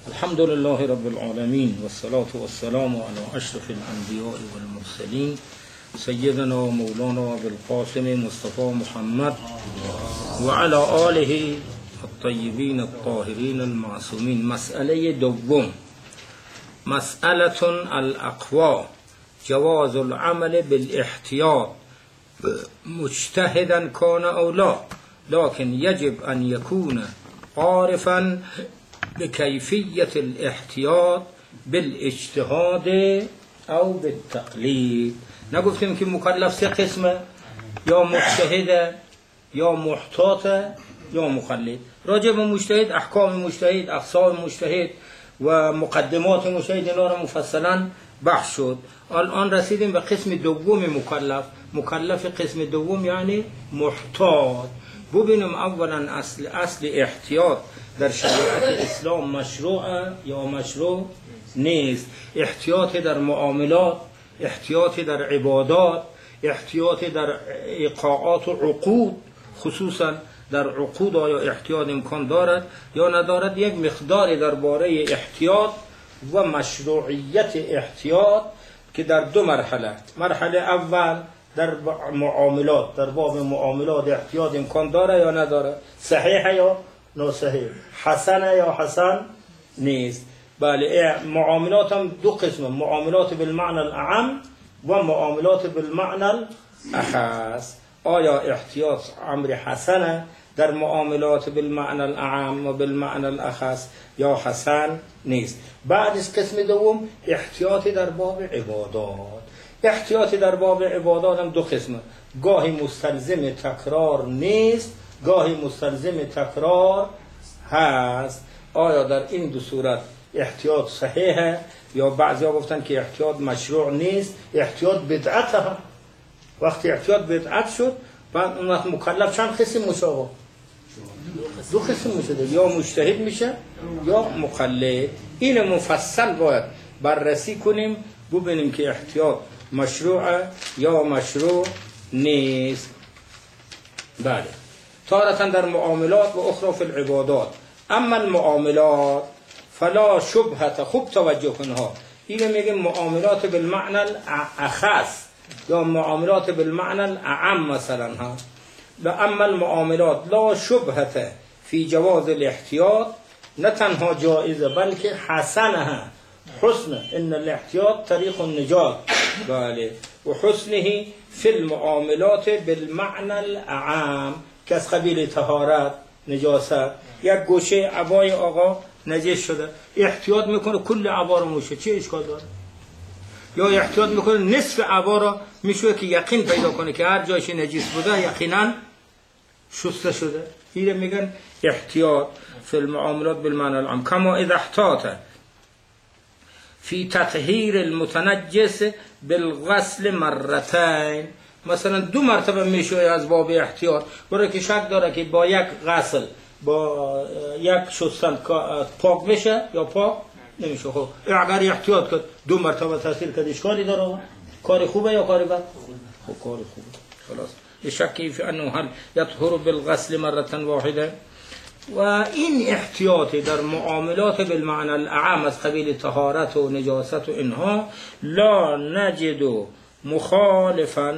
الحمد لله رب العالمين والصلاة والسلام على أشرف الأنبياء والمرسلين سيدنا ومولانا بالقاسم مصطفى محمد وعلى آله الطيبين الطاهرين المعصومين. مسألة دوم، مسألة الأقوى، جواز العمل بالاحتياط مجتهدا كان أو لا، لكن يجب أن يكون عارفا بكيفية الاحتياط بالاجتهاد أو بالتقليد. نگفتیم که مکلف سه قسمه، یا مجتهد یا محتاط یا مقلد. راجع به مجتهد احکام مجتهد، اقسام مجتهد و مقدمات مجتهد اینا را مفصلا بحث شد. الان رسیدیم به قسم دوم مکلف. مکلف قسم دوم یعنی محتاط. ببینیم اولا اصل احتیاط در شریعت اسلام مشروع یا مشروع نیست. احتیاط در معاملات، احتیاط در عبادات، احتیاط در ایقاعات و عقود، خصوصا در عقود آیا احتیاط امکان دارد یا ندارد. یک مقداری درباره احتیاط و مشروعیت احتیاط که در دو مرحله. مرحله اول در معاملات، در باب معاملات احتیاط امکان داره یا نداره، صحیح یا ناصحیح، حسن یا حسن نیست. بله، معاملات هم دو قسم، معاملات بالمعنى الاعم و معاملات بالمعنى الاخص. آیا احتیاط امر حسنه در معاملات بالمعنى الاعم و بالمعنى الاخص یا حسن نیست. بعد از قسم دوم احتیاط در باب عبادات. احتیاط در باب عبادات هم دو قسمه، گاهی مستلزم تکرار نیست، گاهی مستلزم تکرار هست. آیا در این دو صورت احتیاط صحیحه یا بعضیا گفتن که احتیاط مشروع نیست، احتیاط بدعته. وقتی احتیاط بدعت شد بعد اون وقت مکلف چند قسم میشه؟ دو قسم میشه، یا مجتهد میشه یا مقلد. این مفصل باید بررسی کنیم ببینیم که احتیاط مشروع یا مشروع نیست. بله، تارة در معاملات و اخرى فی العبادات. اما المعاملات فلا شبهت. خوب توجه کنها، اینو میگیم معاملات بالمعنى الاخص یا معاملات بالمعنى الاعم مثلا ها. اما المعاملات لا شبهت فی جواز الاحتیاط، نه تنها جائزه بلکه حسنه، حسن ان الاحتیاط طریق النجات. بله، و حسنه فی المعاملات بالمعنى الاعم که از قبیل طهارت، نجاست. یک گوشه عبای آقا نجس شده، احتیاط میکنه کل عبا رو موشه، چه اشکال داره؟ یا احتیاط میکنه نصف عبا رو میشه که یقین پیدا کنه که هر جایش نجس بوده یقینا شسته شده. این میگن احتیاط فی المعاملات بالمعنى العام. کما اذا احتاط فی تطهیر المتنجس بالغسل مرتين. مثلا دو مرتبه میشه از باب احتیاط، برای که شک داره که با یک غسل با یک شستن پاک بشه یا پاک نمیشه. خب اگر احتیاط کرد دو مرتبه تاثیر کرد اشکالی داره؟ کار خوبه یا کار بد؟ خب کار خوبه. خلاص شکی فی انه هل یطهر بالغسل مره واحده. و این احتیاط در معاملات بالمعنى الاعم از قبیل طهارت و نجاست و اینها لا نجد مخالفا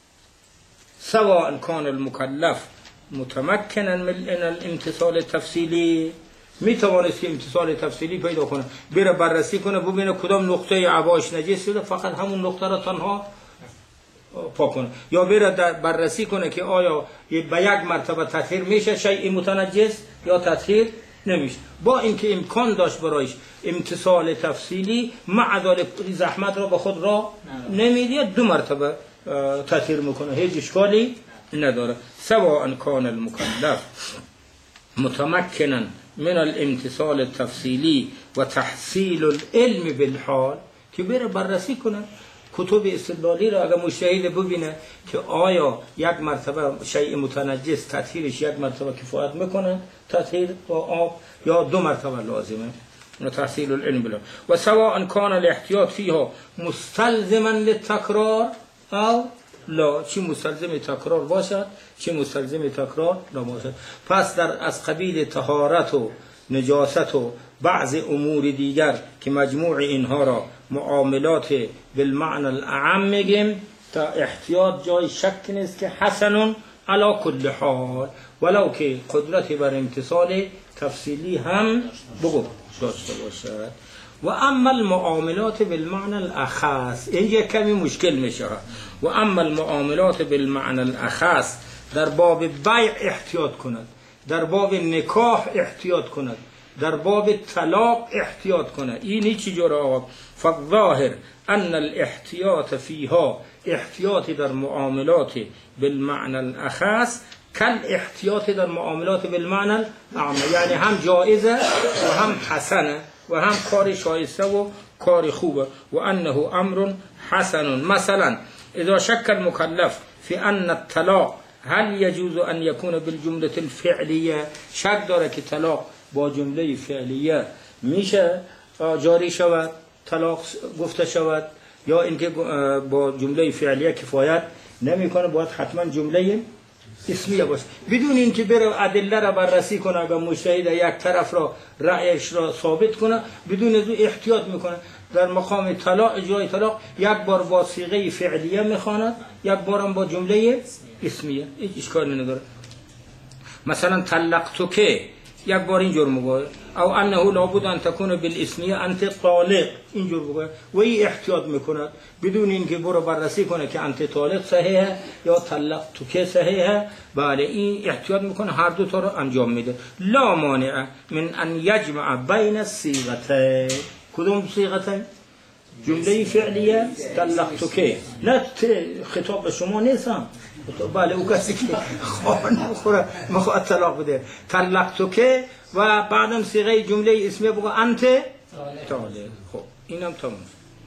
سواء كان المكلف متمكنا من الامتصال التفصیلی. میتوانست که امتصال تفصیلی پیدا کنه، بره بررسی کنه ببینه کدام نقطه عباش نجس شده، فقط همون نقطه را تنها پاک کنه. یا بره بررسی کنه که آیا به یک مرتبه تطهیر میشه شیء متنجس یا تطهیر نمیشه. با اینکه امکان داشت برایش امتصال تفصیلی، مع ذلک زحمت را به خود را نمیده، دو مرتبه تطهیر میکنه، هیچ اشکالی نداره. سواء کان المکلف متمکنا من الامتصال التفصیلی و تحصیل العلم بالحال، که بره بررسی کنه کتب استدلالی را. اگر مجتهد ببینه که آیا یک مرتبه شیء متنجس تطهیرش یک مرتبه کفایت میکنه تطهیر با آب یا دو مرتبه لازمه، تحصیل العلم بالحال. و سواء کان الاحتیاط فیها مستلزما للتکرار او لا، چی مستلزم تکرار باشد چی مستلزم تکرار نباشد. پس در از قبیل طهارت و نجاست و بعض امور دیگر که مجموع اینها را معاملات بالمعنى الاعم میگیم، تا احتیاط جای شک نیست که حسن علی کل حال، ولو که قدرت بر امتصال تفصیلی هم داشته باشد. و اما المعاملات بالمعنى الاخص، اینجا کمی مشکل میشه. و اما المعاملات بالمعنى الاخص، در باب بیع احتیاط کند، در باب نکاح احتیاط کند، در باب طلاق احتیاط کند. اینی چی جوره آقا؟ فالظاهر ان الاحتیاط فیها، احتیاطی در معاملات بالمعنى الاخص کل احتیاط در معاملات بالمعنى الاعم، یعنی هم جائزه و هم حسنه و هم کار شایسته و کار خوبه. و انه امر حسن. مثلا اذا شک المكلف في ان الطلاق هل يجوز ان يكون بالجمله الفعليه، شک داره که طلاق با جمله فعلیه میشه جاری شود، طلاق گفته شود، یا اینکه با جمله فعلیه کفایت نمیکنه، باید حتما جمله اسمیه باشه، بدون اینکه بره ادله را بررسی کنه. اگر مجتهد یک طرف را رأیش را ثابت کنه، بدون از احتیاط میکنه. در مقام طلاق، جای طلاق یک بار با صیغه فعلیه میخواند، یک بار هم با جمله اسمیه، هیچ اشکالی نداره. مثلا طلقتک، یک بار اینجور میگه، او انه لابد ان تكون بالاسمیه انت طالق، اینجور میگه و این احتیاط میکند بدون اینکه برو بررسی کنه که انت طالق صحیحه یا طلقتک صحیحه. بله، این احتیاط میکنه، هر دو تا رو انجام میده. لا مانع من ان یجمع بین الصیغتین. کدوم صیغتین؟ جمله فعلیه طلقتک، نه خطاب به شما نیستم. بله، او کسی که خوان بخوره میخواد طلاق بده، طلقتک و بعدم صیغه جمله اسمیه بگو انت طالق. خب اینم تمام.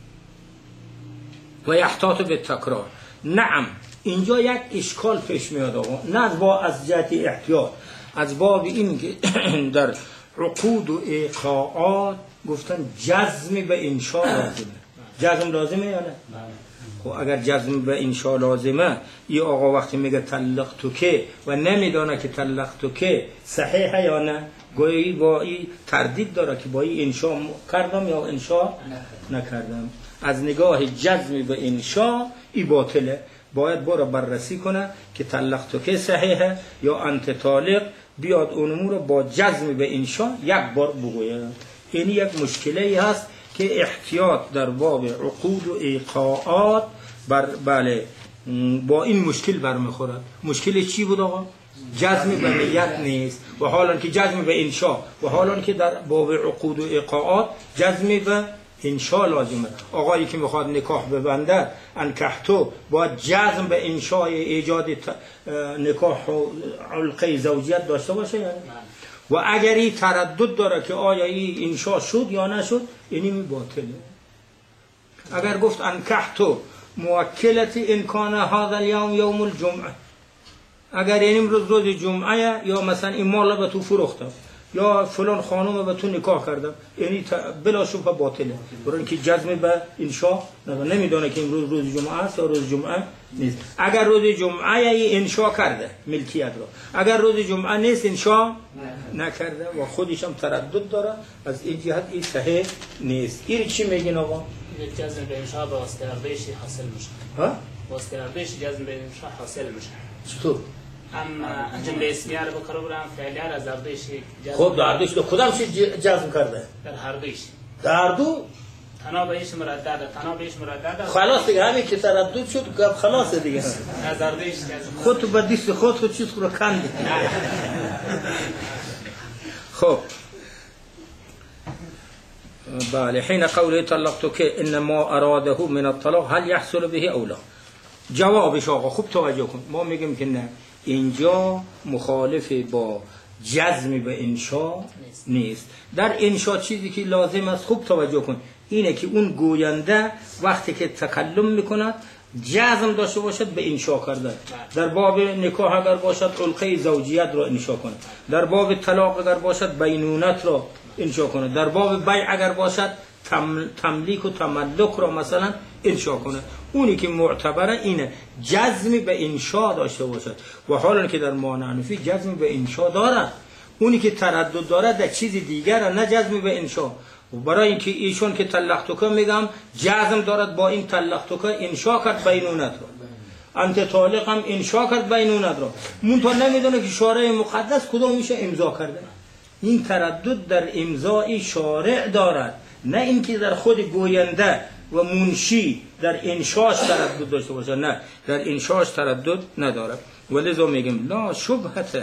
و یحتاط به تکرار. نعم، اینجا یک اشکال پیش میاد آقا، نه با از جهت احتیاط، از باب این که در عقود و ایقاعات گفتن جزم به انشاء لازمه. جزم لازمه یا نه؟ خب اگر جزم به انشاء لازمه، این آقا وقتی میگه طلقتک و نمیدانه که طلقتک صحیحه یا نه، گویی با این تردید داره که با این انشاء کردم یا انشاء نکردم. از نگاه جزم به انشاء این باطله، باید برو بررسی کنه که طلقتک صحیحه یا انت طالق، بیاد اون امور با جزم به انشاء یک بار بگوید. این یک مشکلی هست که احتیاط در باب عقود و ایقاعات بله با این مشکل برمیخورد. مشکل چی بود آقا؟ جزم به نیت نیست، و حالا که جزم به انشاء، و حالا که در باب عقود و ایقاعات جزم به انشاء لازمه. آقایی که میخواد نکاح ببنده، انکحتو، باید جزم به انشاء ایجاد نکاح و علقه زوجیت داشته باشه یعنی. و اگری تردد داره که آیا این انشاء شد یا نشد، اینی باطله. اگر گفت انکحتو موکلتی ان کان هذا اليوم یوم الجمعه، اگر این روز جمعه، یا مثلا این مال به تو فروختم، یا فلان خانم به تو نکاح کردم، یعنی بلا شبهه باطله، برای اینکه جزم به انشاء نمیدونه که این روز جمعه است یا روز جمعه نیست. اگر روز جمعه ای انشاء کرده ملکیت رو، اگر روز جمعه نیست انشاء نکرده و خودش هم تردد داره، از این جهت این صحیح نیست. این چی میگین آقا؟ جزم به انشاء با استردش حاصل میشه. ها؟ با استردش جزم به انشاء حاصل میشه. چطور؟ اما جمله اسمیه رو بکار برم، فعلیه رو از اردش جزم. خب در دوش کدام چیز جزم کرده؟ در هر دوش. در دو؟ تنابهش مردد، تنابهش مردد. خلاص دیگه، همین که تردد شد خلاص دیگه. از اردش جزم. خود تو بدیست خود چیز رو کندی. خب بله، حين قوله طلقتك انما اراده من الطلاق هل يحصل به او لا؟ جوابش آقا خوب توجه کن، ما میگیم که نه، اینجا مخالف با جزم به انشاء نیست. در انشاء چیزی که لازم است، خوب توجه کن، اینه که اون گوینده وقتی که تکلم میکند جزم داشته باشد به انشاء کردن. در باب نکاح اگر باشد علقه زوجیت را انشاء کنه، در باب طلاق اگر باشد بینونت را انشاء کنه، در باب بیع اگر باشد تملیک و تملک را مثلا انشاء کنه. اونی که معتبره اینه جزم به انشاء داشته باشد، و حالا که در معنی حنفی جزم به انشاء دارد اونی که تردد داره در چیز دیگر نه جزم به انشا. و برای اینکه ایشون که طلقتک میگم جزم دارد با این طلقتک انشا کرد بینونت رو، انت طالق هم انشا کرد بینونت رو، منتها نمیدونه که شارع مقدس کدوم میشه امضا کرده. این تردد در امضای شارع دارد، نه اینکه در خود گوینده و منشی در انشاش تردد داشته باشه. نه، در انشاش تردد ندارد. ولذا میگم لا شبهه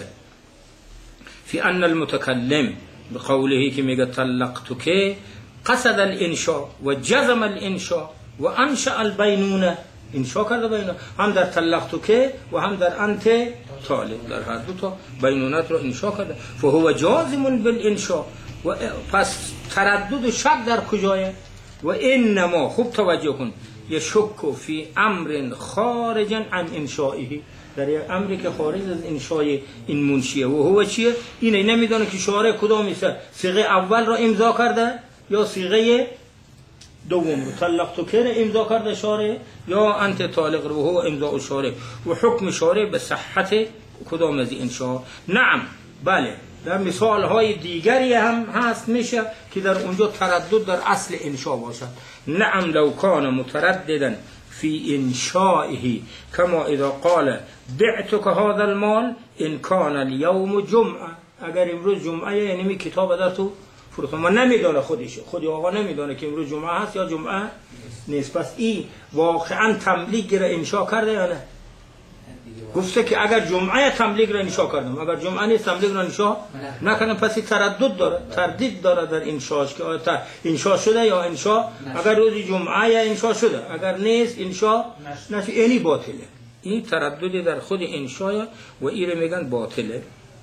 فی ان المتکلم بقوله که میگه طلقتک قصد الانشاء و جزم الانشاء و انشأ البینونه، انشاء کرده بینونه، هم در طلقتک و هم در انت طالق، در هر دو تا بینونت رو انشاء کرده. فهو جازم بالانشاء. و پس تردد و شک در کجایه؟ و انما، خوب توجه کن، یشک فی امر خارج عن انشائه، در یک امری که خارج از انشای این منشیه. و هو چیه؟ اینه نمیدونه که شارع کدام میشه، صیغه اول را امضا کرده یا صیغه دوم رو، طلقتک را امضا کرده شارع یا انت طالق رو، و هو امضاء شارع. و حکم شارع به صحت کدام از انشا. نعم، بله، در مثال های دیگری هم هست میشه که در اونجا تردد در اصل انشا باشد. نعم لو کان مترددا فی انشائه کما اذا قال بعتک هذا المال ان کان اليوم جمعه. اگر امروز جمعه یعنی می کتاب در تو فروختم، من نمیدونه خودش، خودی آقا نمیدونه که امروز جمعه هست یا جمعه نیست. پس این واقعا تملیک را انشا کرده یا نه؟ گفته که اگر جمعه تملیک را انشا کردم، اگر جمعه نیست تملیک را انشا نکنم. پس تردد داره، تردید داره در انشاش که آیا انشا شده یا انشا، اگر روز جمعه یا انشا شده، اگر نیست انشا نشه، اینی باطله. این ترددی در خود انشای و این رو میگن باطله.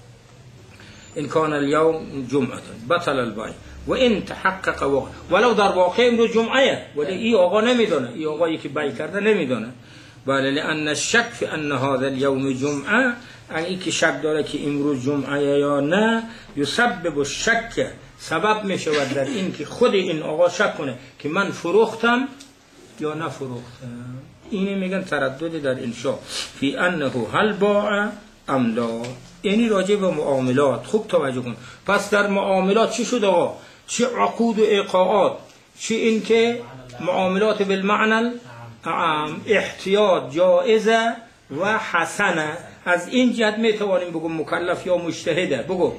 ان کان اليوم جمعه بطل البیع و ان تحقق وقع، ولو در واقع امروز جمعه، ولی این آقا نمیدونه، این آقایی که بیع کرده نمیدونه. بله، لان الشک فی ان هذا اليوم جمعه، این که شک داره که امروز جمعه یا نه، یسبب الشک، سبب میشود در این که خود این آقا شک کنه که من فروختم یا نفروختم. اینی میگن تردد در انشا فی انه هل باع ام لا. یعنی راجع به معاملات خوب توجه کن. پس در معاملات چی شد آقا؟ چه عقود و ایقاعات، چه این که معاملات بالمعنى احتیاط جائزه و حسنه. از این جهت میتوانیم بگم مکلف یا مجتهده، بگو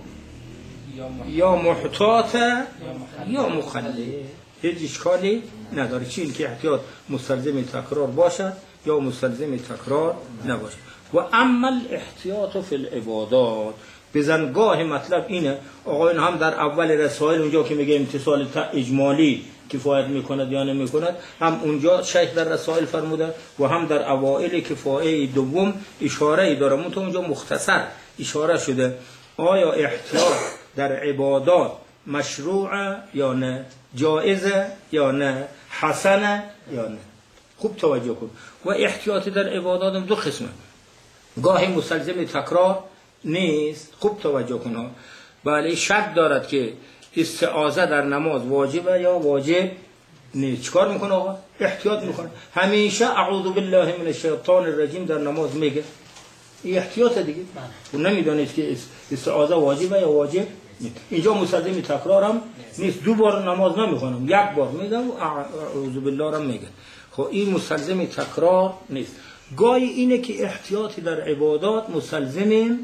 یا محتاطه یا مخلد، هیچ اشکالی نداره. چی این که احتیاط مستلزم تکرار باشد یا مستلزم تکرار نباشد. و اما الاحتیاط فی العبادات، بزنگاه مطلب اینه آقایون هم در اول رسائل اونجا که میگه امتصال اجمالی کفایت میکند یا نمیکند، هم اونجا شیخ در رسائل فرموده و هم در اوائل کفایه دوم اشاره ای داره، منتها اونجا مختصر اشاره شده. آیا احتیاط در عبادات مشروع یا نه، جائزه یا نه، حسنه یا نه؟ خوب توجه کن. و احتیاط در عبادات هم دو قسمه، گاهی مستلزم تکرار نیست، خوب توجه کن. بله، شک دارد که استعاذه در نماز واجبه یا واجب نیست، چیکار میکنه آقا؟ احتیاط میکنه. همیشه اعوذ بالله من الشیطان الرجیم در نماز میگه، این احتیاط دیگه. و نمیدونید که استعاذه واجبه یا واجب نیست. اینجا مستلزم تکرار هم نیست، دو بار نماز نمیخونم، یک بار میگم و اعوذ بالله هم میگه. خب این مستلزم تکرار نیست. گاهی اینه که احتیاطی در عبادات مستلزم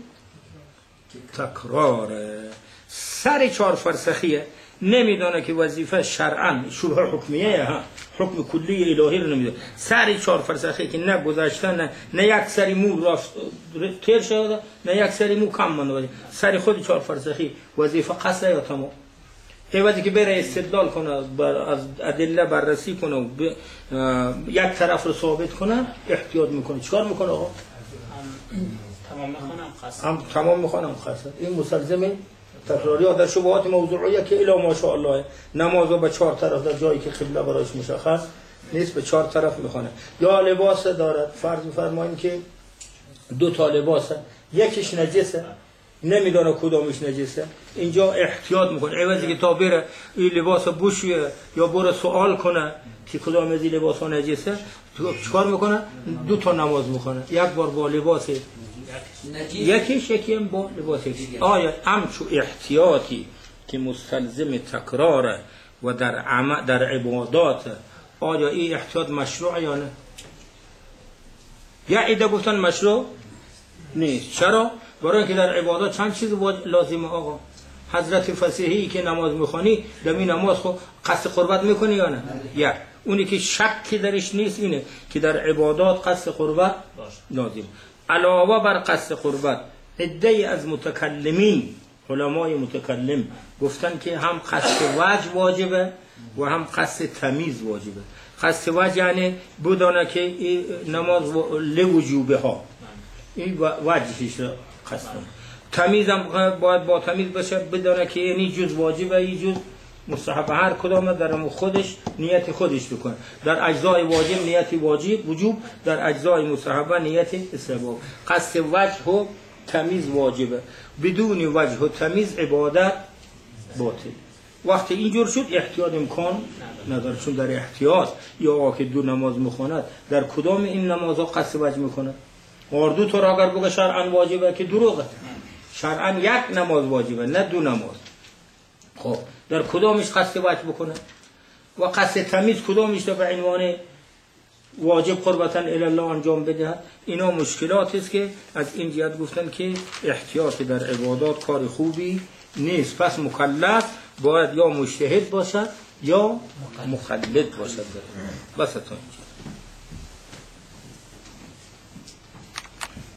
تکراره. سر 4 فرسخیه، نمیدونه که وظیفه شرعاً شبه حکمیه، ها حکم کلی الهی رو نمیدونه. سر 4 فرسخی که نه گذشتن نه یک سری مو رفت تیر شده، نه یک سری مو کم مونده، سر خود 4 فرسخی وظیفه قصد یا تمام. حیواتی که بره استدلال کنه، از ادله بررسی کنه و یک طرف رو ثابت کنه، احتیاط میکنه. چیکار میکنه آقا؟ تمام میخونم قصد، هم تمام میخونم قصد. این مستلزم تکراری ها در شبهات موضوعیه که الا ماشاءالله نماز رو به 4 طرف در جایی که قبله برایش مشخص نیست به 4 طرف میخونه. یا لباس دارد، فرض فرماییم که 2 تا لباسه، یکیش نجسه، نمیدونه کدومش نجسه، اینجا احتیاط میکنه. عوضی که تا بره این لباس بوشیه یا بره سوال کنه که کدام از این لباس ها نجسه، چیکار میکنه؟ 2 تا نماز میکنه، یک بار با لباس یکی هم با لباس دیگر. آیا همچو احتیاطی که مستلزم تکراره و در عبادات، آیا این احتیاط مشروع یا نه؟ یا عده گفتن مشروع نیست. چرا؟ برای اینکه در عبادات چند چیز لازمه آقا. حضرت فصیحی که نماز میخوانی در این نماز خود قصد قربت میکنی یا نه؟ یا اونی که شکی درش نیست اینه که در عبادات قصد قربت لازم. علاوه بر قصد قربت عده از متکلمین، علمای متکلم گفتن که هم قصد وجه واجبه و هم قصد تمیز واجبه. قصد وجه یعنی بدانه که نماز لوجوبه ها، این وجهش را قصد. تمیز هم باید با تمیز بشه، بدانه که این جز واجبه این جز مستحب. هر کدام در خودش نیت خودش بکنه. در اجزای واجب نیت واجب وجوب، در اجزای مستحبه نیت استحباب. قصد وجه و تمیز واجبه، بدون وجه و تمیز عبادت باطل. وقتی اینجور شد احتیاط امکان نداره، چون در احتیاط یا که دو نماز میخواند در کدام این نمازها قصد وجه میکنه؟ اردو تو را اگر بگه شرعاً واجبه که دروغه. شرعاً یک نماز واجبه نه دو نماز. خب در کدامش قصد وجه بکنه؟ و قصد تمیز کدامش به عنوان واجب قربتاً الی الله انجام بدهد؟ اینا مشکلات است که از این جهت گفتن که احتیاط در عبادات کار خوبی نیست. پس مکلف باید یا مجتهد باشد یا مقلد باشد. بس تا اینجا.